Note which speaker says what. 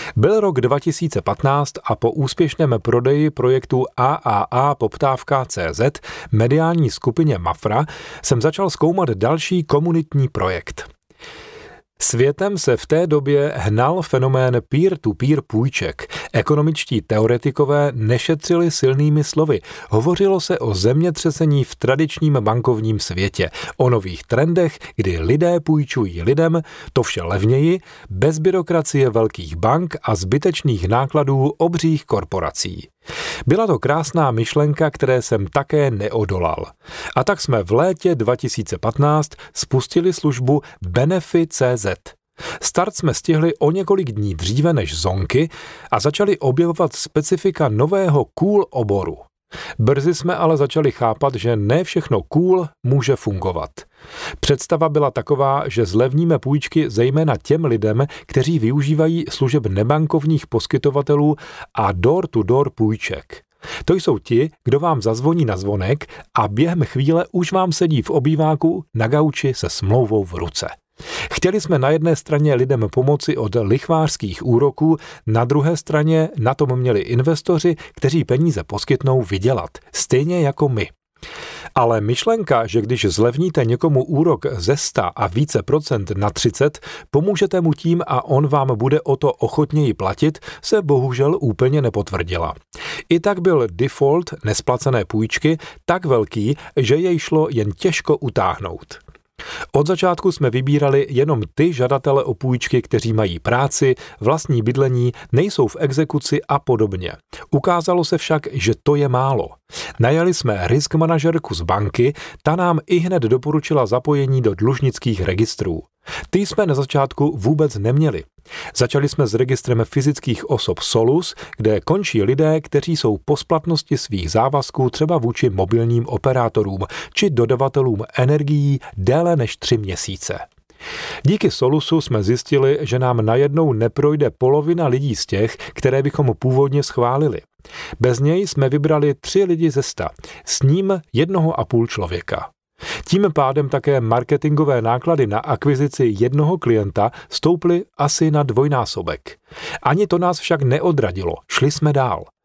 Speaker 1: Byl rok 2015 a po úspěšném prodeji projektu AAA Poptávka.cz mediální skupině Mafra jsem začal zkoumat další komunitní projekt. Světem se v té době hnal fenomén peer-to-peer půjček. Ekonomičtí teoretikové nešetřili silnými slovy. Hovořilo se o zemětřesení v tradičním bankovním světě, o nových trendech, kdy lidé půjčují lidem, to vše levněji, bez byrokracie velkých bank a zbytečných nákladů obřích korporací. Byla to krásná myšlenka, které jsem také neodolal. A tak jsme v létě 2015 spustili službu Benefit.cz. Start jsme stihli o několik dní dříve než zonky a začali objevovat specifika nového cool oboru. Brzy jsme ale začali chápat, že ne všechno cool může fungovat. Představa byla taková, že zlevníme půjčky zejména těm lidem, kteří využívají služeb nebankovních poskytovatelů a door-to-door půjček. To jsou ti, kdo vám zazvoní na zvonek a během chvíle už vám sedí v obýváku na gauči se smlouvou v ruce. Chtěli jsme na jedné straně lidem pomoci od lichvářských úroků, na druhé straně na tom měli investoři, kteří peníze poskytnou, vydělat, stejně jako my. Ale myšlenka, že když zlevníte někomu úrok ze 100 a více procent na 30, pomůžete mu tím a on vám bude o to ochotněji platit, se bohužel úplně nepotvrdila. I tak byl default nesplacené půjčky tak velký, že jej šlo jen těžko utáhnout. Od začátku jsme vybírali jenom ty žadatele o půjčky, kteří mají práci, vlastní bydlení, nejsou v exekuci a podobně. Ukázalo se však, že to je málo. Najali jsme risk manažerku z banky, ta nám ihned doporučila zapojení do dlužnických registrů. Ty jsme na začátku vůbec neměli. Začali jsme s registrem fyzických osob Solus, kde končí lidé, kteří jsou po splatnosti svých závazků třeba vůči mobilním operátorům či dodavatelům energií déle než 3 měsíce. Díky Solusu jsme zjistili, že nám najednou neprojde polovina lidí z těch, které bychom původně schválili. Bez něj jsme vybrali 3 lidi ze 100, s ním 1,5 člověka. Tím pádem také marketingové náklady na akvizici jednoho klienta stouply asi na 2násobek. Ani to nás však neodradilo, šli jsme dál.